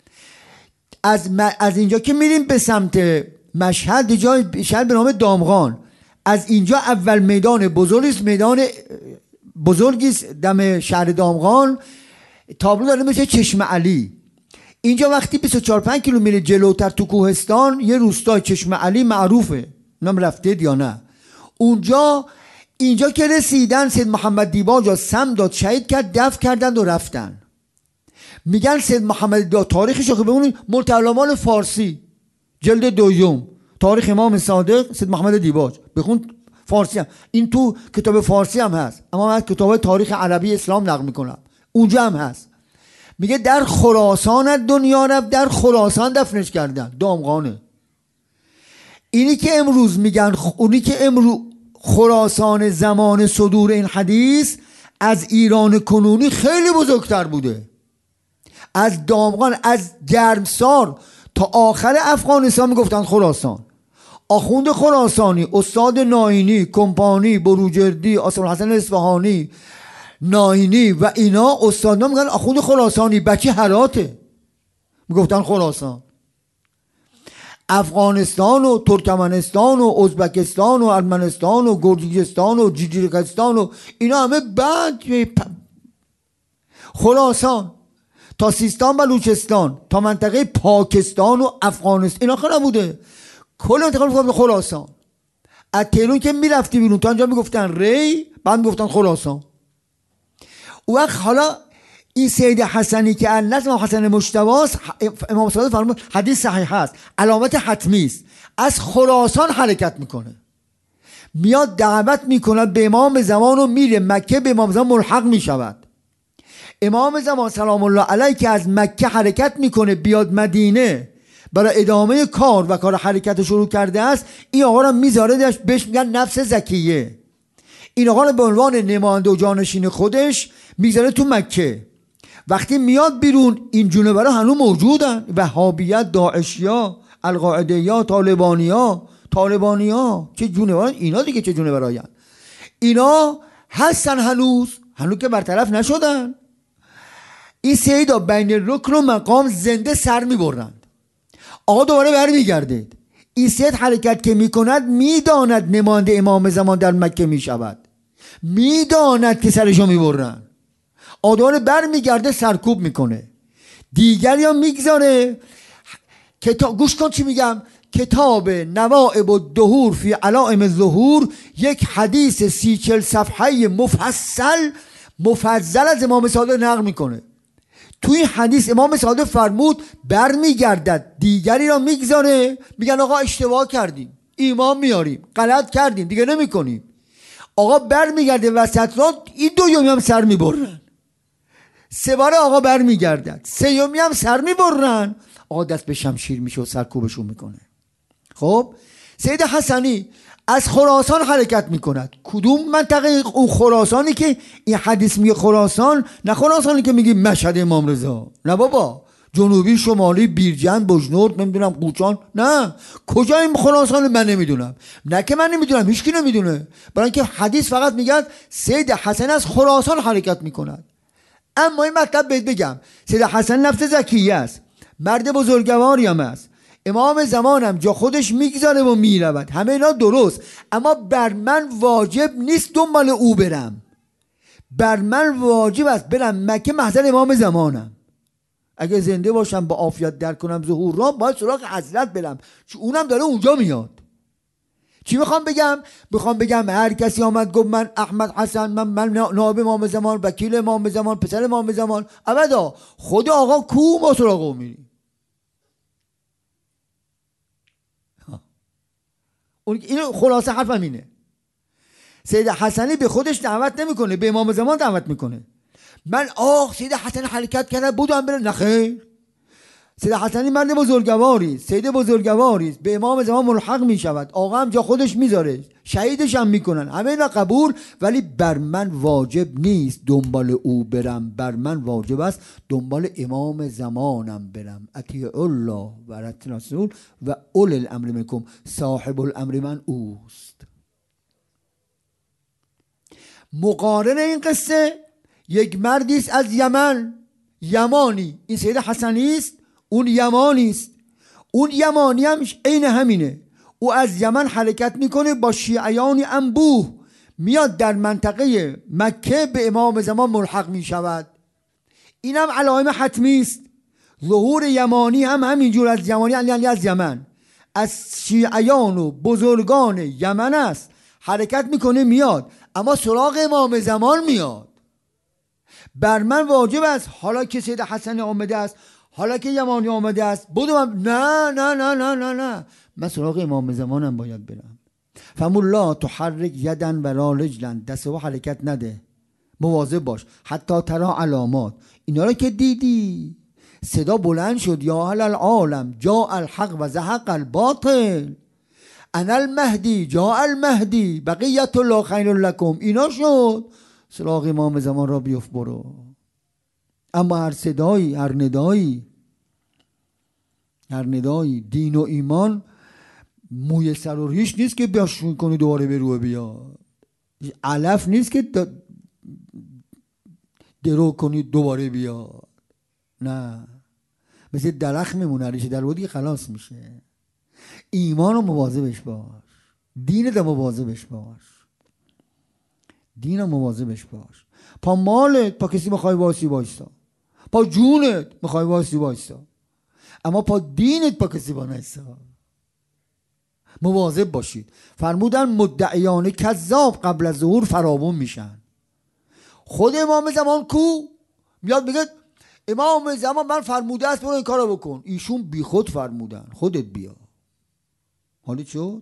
از, م... از اینجا که میریم به سمت مشهد، جای شهر به نام دامغان، از اینجا اول میدان بزرگیست، میدان بزرگیست دم شهر دامغان. تابلو داره میشه چشم علی. اینجا وقتی بیست و چهار پنج کیلومتر جلوتر تو کوهستان یه روستای چشم علی معروفه، نام رفتید یا نه؟ اونجا اینجا که رسیدن سید محمد دیباج سم داد، شهید کرد، دفن کردند و رفتن. میگن سید محمد دیباج تاریخش رو ببینید، متعلمان فارسی جلد دوم تاریخ امام صادق سید محمد دیباج بخون، فارسی هم. این تو کتاب فارسی هم هست، اما من کتاب تاریخ عربی اسلام نقل میکنم، اونجا هم هست. میگه در خراسان دنیا رفت، در خراسان دفنش کردن، دامغانه. اینی که امروز میگن، اونی که امروز خراسان زمان صدور این حدیث از ایران کنونی خیلی بزرگتر بوده. از دامغان، از گرمسار تا آخر افغانستان میگفتن خراسان. آخوند خراسانی، استاد ناینی، کمپانی، بروجردی، آصف الحسن اصفهانی، ناینی و اینا استادنا میگن آخوند خراسانی، بچه هراته، میگفتن خراسان. افغانستان و ترکمنستان و ازبکستان و ارمنستان و گرجستان و جیجیرکستان و اینا همه بعد خراسان تا سیستان و بلوچستان تا منطقه پاکستان و افغانستان اینا خیلی بوده. کل انتقال میگفتن خراسان. از تهران که میرفتی بیرون تا اینجا میگفتن ری، بعد میگفتن خراسان. و وقت حالا این سید حسنی که النظم حسن مجتبی امام صادق فرمود حدیث صحیح است، علامت حتمی است، از خراسان حرکت میکنه، میاد دعوت میکنه به امام زمان و میره مکه، به امام زمان ملحق میشود. امام زمان سلام الله علیه که از مکه حرکت میکنه بیاد مدینه برای ادامه کار و کار حرکت شروع کرده است، این آقا رو میذاره، بهش میگن نفس زکیه. این آقا رو به عنوان نماینده و جانشین خودش میذاره تو مکه. وقتی میاد بیرون این جونورا هنوز موجودن، وهابیت، داعشیا، القاعده‌یا، طالبانیا، طالبانیا چه جونوران اینا دیگه، چه جونورایان اینا هستن هنوز، هنوز که برطرف نشدن. این سیدا بین رکن و مقام زنده سر میبرند. آقا دوباره برمیگردید. این سید حرکت که میکند میداند نماینده امام زمان در مکه میشود، میداند که سرشو میبرن. آدوار بر میگرده سرکوب میکنه، دیگری هم میگذاره. کتاب گوش کن چی میگم، کتاب نوائب الدهور فی علائم الظهور، یک حدیث سی چل صفحه مفصل مفصل از امام صادق نقل میکنه. توی این حدیث امام صادق فرمود بر میگردد، دیگری را میگذاره، میگن آقا اشتباه کردیم، ایمان میاریم، غلط کردیم، دیگه نمیکنیم. آقا بر میگرده وسط را، این دو یومی هم سر میبرن، سه بار آقا بر میگردد، سه یومی هم سر میبرن. آقا دست به شمشیر میشه و سرکوبشون میکنه. خب سید حسنی از خراسان حرکت میکند. کدوم منطقه؟ اون خراسانی که این حدیث میگه خراسان، نه خراسانی که میگه مشهد امام رضا، نه بابا، جنوبی، شمالی، بیرجند، بجنورد، نمیدونم قوچان، نه. کجا این خراسان من نمیدونم، نه که من نمیدونم، هیچکی نمیدونه، برای اینکه حدیث فقط میگه سید حسن از خراسان حرکت میکند. اما این مطلب بهت بگم، سید حسن نفس زکیه است، مرد بزرگواری هم است. امام زمانم جا خودش میگذاره و میرود، همه اینا درست، اما بر من واجب نیست دنبال او برم. بر من واجب است برم مکه محضر امام زمانم. اگه زنده باشم با عافیت در کنم ظهور را، باید سراغ حضرت برم، چون اونم داره اونجا میاد. چی میخوام بگم؟ میخوام بگم هر کسی آمد گفت من احمد حسن، من من نائب امام زمان، وکیل امام زمان، پسر امام زمان، ابدا. خود آقا کو؟ ما سراغ او میریم. این خلاصه حرفم اینه. سید حسنی به خودش دعوت نمیکنه، به امام زمان دعوت میکنه. من آخ سید حسنی حرکت کرده بودم بره، نخیر. سید حسنی مرد بزرگواری، سید بزرگواری، به امام زمان ملحق میشود، آقا هم جا خودش میذاره، شهیدش هم میکنن، همه اینا قبول. ولی بر من واجب نیست دنبال او برم، بر من واجب است دنبال امام زمانم برم. اطیعوا الله و اطیعوا الرسول و اولی الامر منکم، صاحب الامر من اوست. مقارن این قصه یک مردی است از یمن، یمانی، این سید حسنی است، اون یمانی است. اون یمانی هم عین همینه. او از یمن حرکت میکنه با شیعیان انبوه، میاد در منطقه مکه به امام زمان ملحق میشود. اینم علائم حتمی است. ظهور یمانی هم همینجور، از یمانی یعنی از یمن، از شیعیان و بزرگان یمن است، حرکت میکنه میاد، اما سراغ امام زمان میاد. بر من واجب است حالا که سید حسن آمده است، حالا که یمانی آمده است بدوم، نه نه نه نه نه نه، من سراغ امام زمانم باید برم. فمولا تحرک یدن و لا رجلن، دست و حرکت نده، مواظب باش. حتی ترا علامات، اینا رو که دیدی صدا بلند شد، یا اهل العالم جاء الحق و زهق الباطل، انا المهدی جاء المهدی بقیت الله خیر لکم، اینا شد. سراغ امام زمان را بیفت برو. اما هر صدایی، هر ندایی، هر ندایی، دین و ایمان موی سر و ریش نیست که بیاشون کنی دوباره به روی بیا، علف نیست که درو کنی دوباره بیا، نه، مثل درخت میمونه، ریشه در ودی خلاص میشه. ایمان رو مواظبش باش، دین رو مواظبش باش، دین رو مواظبش باش. پا مالت پا کسی میخوای واسی وایستا، پا جونت میخوای واسی وایستا، اما پا دینت پا کسی با نیستا. مواظب باشید. فرمودن مدعیان کذاب قبل از ظهور فراوون میشن. خود امام زمان کو؟ میاد میگه امام زمان من فرموده است برو این کارو بکن، ایشون بی خود فرمودن خودت بیا. حالی شد؟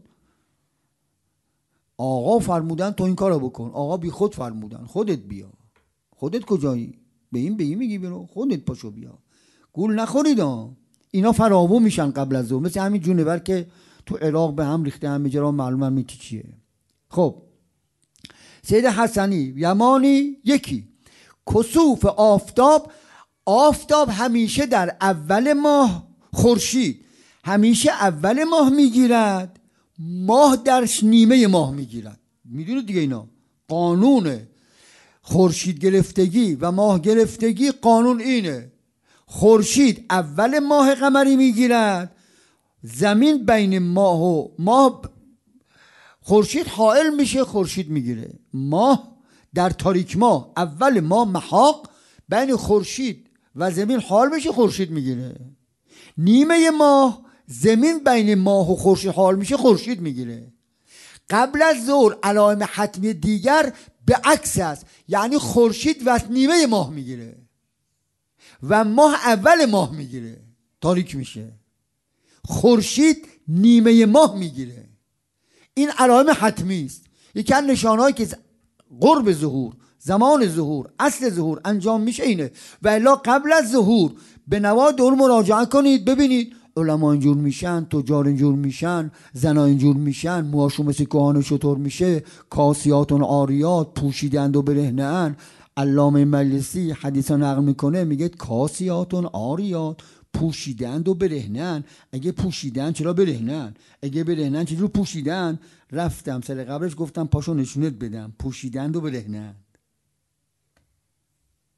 آقا فرمودن تو این کارو بکن، آقا بی خود فرمودن خودت بیا. خودت کجایی؟ به این به این میگی برو، خودت پاشو بیا. گول نخورید ها. اینا فراوون میشن قبل از ظهر، مثل همین جونور که تو عراق به هم ریخته، همه جا معلومه میتی چیه. خب سید حسنی یمانی یکی. کسوف آفتاب، آفتاب همیشه در اول ماه، خورشید همیشه اول ماه میگیرد، ماه در نیمه ماه میگیرد. میدونید دیگه اینا قانون خورشید گرفتگی و ماه گرفتگی، قانون اینه. خورشید اول ماه قمری میگیرد، زمین بین ماه و ماه، خورشید حائل میشه، خورشید میگیره. ماه در تاریک ماه اول ماه محاق بین خورشید و زمین حال میشه، خورشید میگیره. نیمه ماه زمین بین ماه و خورشید حال میشه، خورشید میگیره. قبل از ظهر علائم حتمی دیگر به عکس است، یعنی خورشید و نیمه ماه میگیره و ماه اول ماه میگیره، تاریک میشه. خورشید نیمه ماه میگیره. این علائم حتمی است. یکی از نشانهایی که قرب ظهور، زمان ظهور، اصل ظهور انجام میشه اینه. و الا قبل از ظهور به نوا دور مراجعه کنید، ببینید علما اینجور میشن، تجار اینجور میشن، زنا اینجور میشن، موهاشون مثل کهان شطور میشه، کاسیاتون عاریات، پوشیدند و برهنه‌اند. علامه مجلسی حدیثا نقل میکنه، میگه کاسیاتون عاریات، پوشیدند و برهنه‌اند. اگه پوشیدن چرا برهنه‌اند؟ اگه برهنه‌اند چجور پوشیدن؟ رفتم سر قبرش گفتم پاشو نشونت بدم، پوشیدند و برهنه‌اند.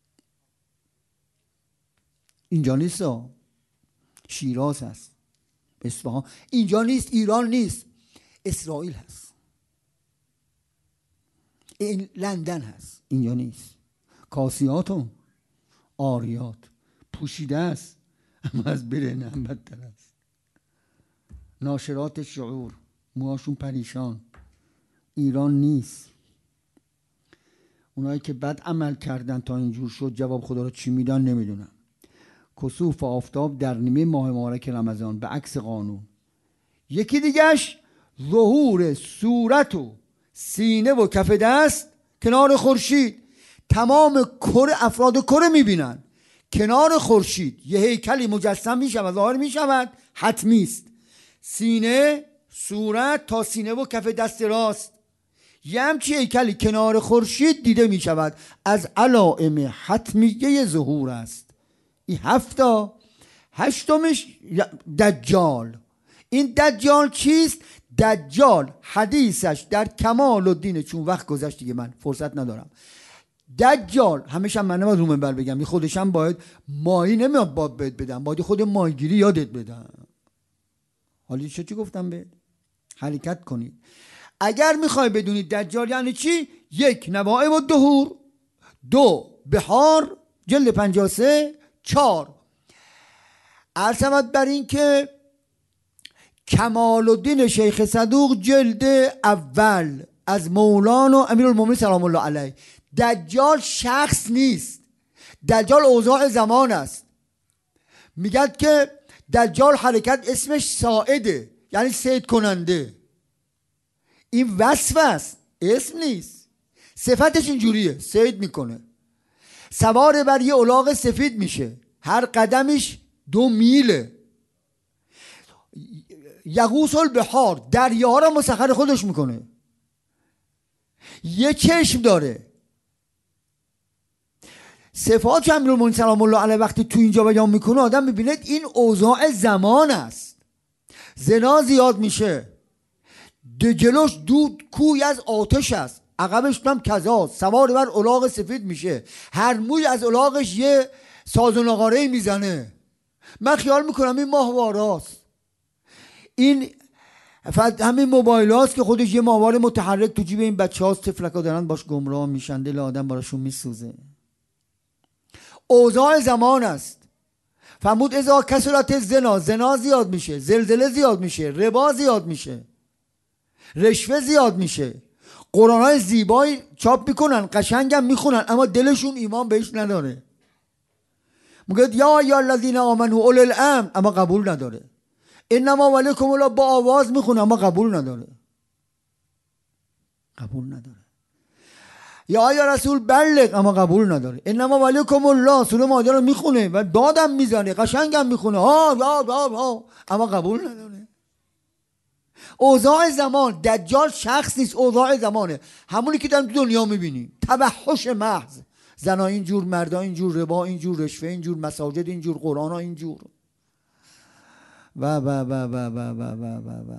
اینجا نیست، شیراز هست. اصفهان اینجا نیست، ایران نیست، اسرائیل هست، این لندن هست، اینجا نیست. کاسیات و آریات پوشیده است اما از برهنه هم بدتر است. ناشرات شعور موهاشون پریشان. ایران نیست. اونایی که بد عمل کردن تا اینجور شد جواب خدا رو چی میدن نمیدونم. کسوف آفتاب در نیمه ماه مبارک رمضان به عکس قانون. یکی دیگهش ظهور صورت و سینه و کف دست کنار خورشید. تمام کره افراد کره میبینن کنار خورشید یه هیکلی مجسم میشود، ظاهر میشود، حتمی است. سینه، صورت تا سینه و کف دست راست یه همچی هیکلی کنار خورشید دیده میشود، از علائم حتمیه ظهور است. این هفتا. هشتمش دجال. این دجال چیست؟ دجال حدیثش در کمال الدین، چون وقت گذشت دیگه من فرصت ندارم. دجال همیشه من نمید رو منبر بگم، این خودشم باید ماهی نمیاد باد بهت بدم، باید خود ماهیگیری یادت بدم. حالی چه چی گفتم بهت؟ حرکت کنید. اگر میخوای بدونید دجال یعنی چی، یک نوائب الدهور، دو بحار جلد پنجاه و سه، چار عرض بر این که کمال الدین شیخ صدوق جلد اول از مولانا امیرالمومنین سلام الله علیه. دجال شخص نیست، دجال اوضاع زمان است. میگد که دجال حرکت اسمش ساعده، یعنی سید کننده. این وصف است، اسم نیست. صفتش اینجوریه، سید میکنه. سوار بر یه الاغ سفید میشه، هر قدمش دو میله. یغوص البحار، دریا را مسخر خودش میکنه. یه چشم داره. صفات که امیرالمومنین سلام الله علیه وقتی تو اینجا بیان میکنه آدم میبینه این اوضاع زمان است. زنا زیاد میشه، جلوش دود کوی از آتش است، عقبش هم کذا، سوار بر الاغ سفید میشه، هر موی از الاغش یه ساز و نغاره میزنه. من خیال میکنم این ماهواراست. این همین موبایل هاست که خودش یه ماهوار متحرک تو جیب این بچه هاست، تفلک ها دارن باش گمراه میشن، دل آدم براشون میسوزه. اوضاع زمان است. فرمود اذا کثرت زنا، زنا زیاد میشه، زلزله زیاد میشه، ربا زیاد میشه، رشوه زیاد میشه. قرآن های زیبایی چاپ میکنن، قشنگم میخونن، اما دلشون ایمان بهش نداره. میگه یا یا الذین آمنوا اولی الامر، اما قبول نداره. انما ولیکم الله با آواز میخونه اما قبول نداره. قبول نداره. یا یا رسول بلغ، اما قبول نداره. انما ولیکم الله سوره مائده رو میخونه و دادم میزنه، قشنگم میخونه، ها ها ها ها، اما قبول نداره. اوضاع زمان. دجال شخص نیست، اوضاع زمانه. همونی که در دنیا میبینیم، توحش محض. زنا اینجور، مردا اینجور، ربا اینجور، رشوه اینجور، مساجد اینجور، قرآن ها اینجور و و و و و و و و و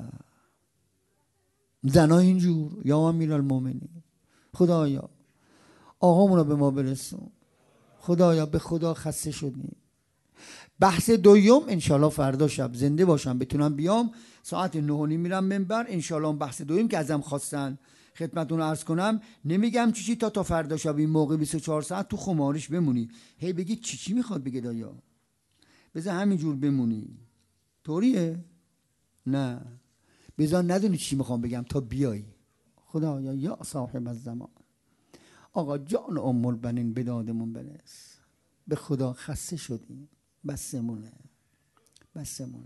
زنا اینجور. یا امیرالمومنین، خدایا آقامونو به ما برسون. خدایا به خدا خسته شدیم. بحث دوم انشالله فردا شب زنده باشم بتونم بیام، ساعت نه و نیم میرم منبر انشالله. بحث دوم که ازم خواستن خدمتتون عرض کنم، نمیگم چی چی تا تا فردا شب این موقع بیست و چهار ساعت تو خمارش بمونی، هی بگی چی چی میخواد بگه دایا، بذار همینجور بمونی. طوریه؟ نه، بذار ندونی چی میخوام بگم تا بیایی. خدایا یا صاحب الزمان، آقا جان ام البنین به دادمون برس. به خدا خسته شدیم، بسمونه بسمونه.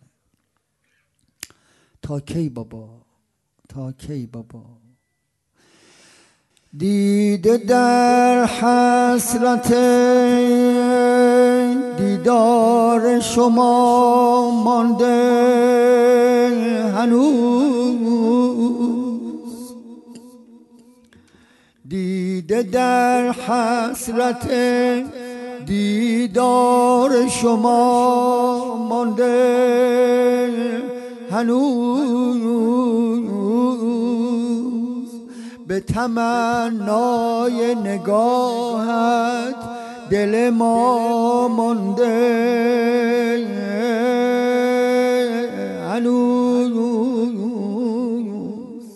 تا کی بابا، تا کی بابا؟ دیده در حسرت دیدار شما مانده هنوز، دیده در حسرت دیدار شما مانده هنوز، به تمنای نگاهت دل ما مانده هنوز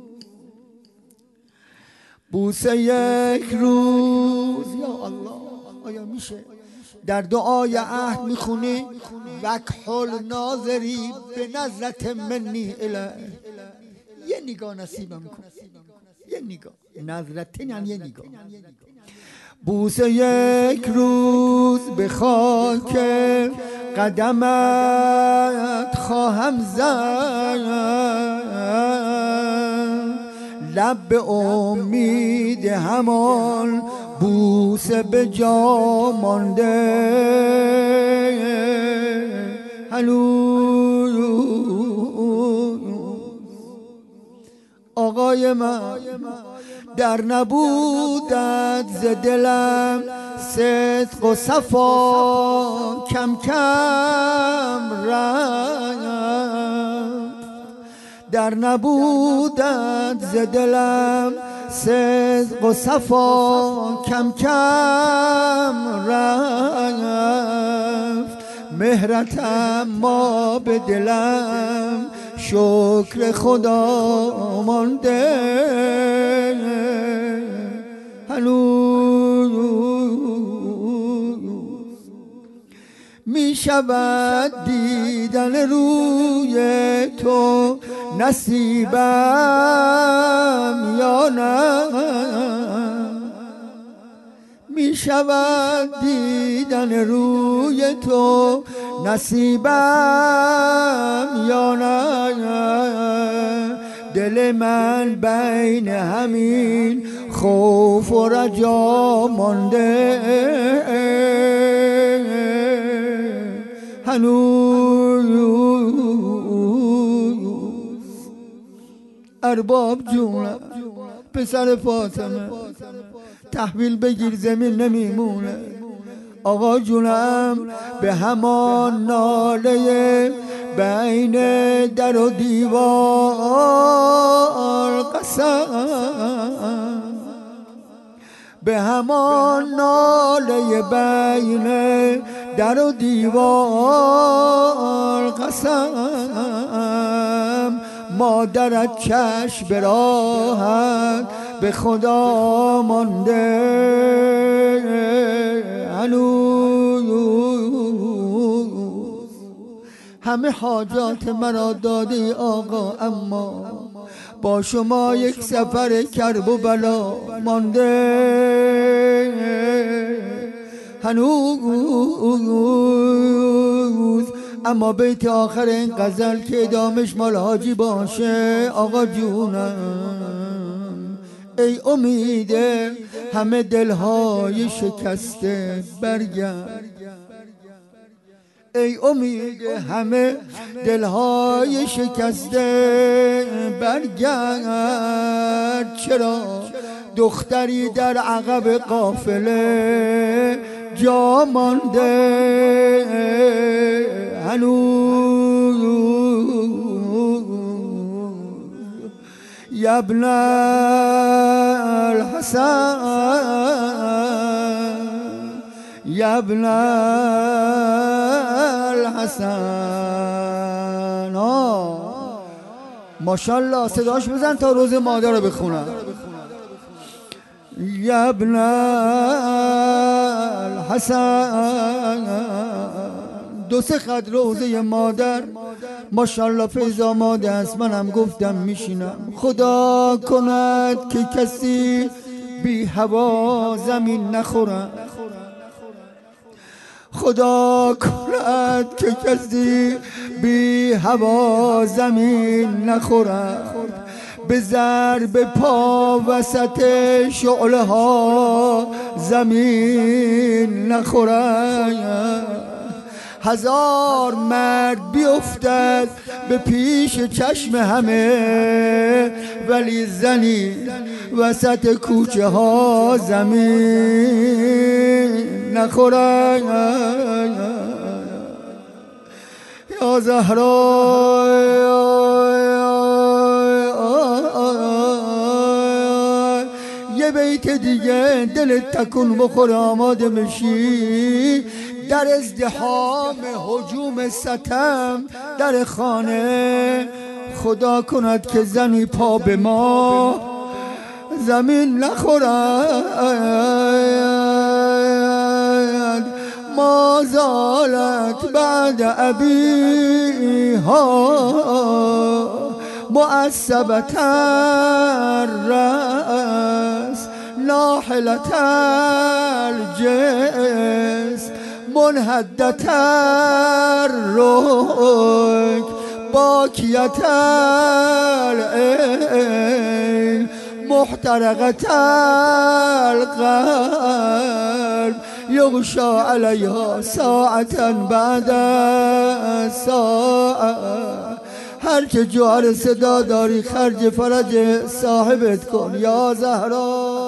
بوسه یک روز. یا الله، آیا میشه در دعای عهد میخونی وکحل ناظری به نظرت منی اله، یه نگاه نصیبم کن، یه نگاه، نظرت یعنی یه نگاه. بوسه یک روز به خاک قدمت خواهم زد، لب به امید همان بوسه به جا مانده هنوز. آقای من در نبودت ز دلم صدق و صفا کم کم رفت، در نبودت ز دلم صدق و صفا کم کم رفت، مهرت اما به دلم شکر خدا مانده هنوز. می شود دیدن روی تو نصیبم یا نه، می شود دیدن روی تو نصیبم یا نه، دل من بین همین خوف و رجا مانده هنوز. ارباب جونم پسر فاطمه تحویل بگیر زمین نمیمونه. آقا جونم به همان ناله بین در و دیوار قسم، به همان ناله بین در و دیوار قسم، مادرت چشم به راهت به خدا مانده هنوز. همه حاجات مرا دادی آقا، اما با شما یک سفر کرب و بلا مانده هنوز. اما بیت آخر این غزل که ادامش مال حاجی باشه، آقا جونم ای امید همه دلهای شکسته برگرد، ای امید همه دلهای شکسته برگرد، چرا دختری در عقب قافله جا مانده هنوز. یا ابن الحسن یا ابن الحسن. ماشاءالله صداش بزن تا روز مادر رو بخونم. یا ابن الحسن، دو سه خط روزه مادر ماشاءالله فیض آماده است، منم گفتم میشینم. خدا کند که کسی بی هوا زمین نخورد، خدا کند که کسی بی هوا زمین نخورد، به ضرب پا وسط شعله ها زمین نخورد. هزار مرد بیفتد به پیش چشم همه، ولی زنی وسط کوچه ها زمین نخورد. یا زهرا یه بیت دیگه دلت تکون بخور آماده بشی. در ازدحام هجوم ستم در خانه، خدا کند که زنی پا به ما زمین نخورد. ما زالت بعد ابیها معصبة الرأس ناحلة الجسم منهدة الركب باكية العين محترقة القلب يغشى عليها ساعة بعد ساعة. هر که جوهر صدا داری خرج فرج صاحبت کن یا زهرا.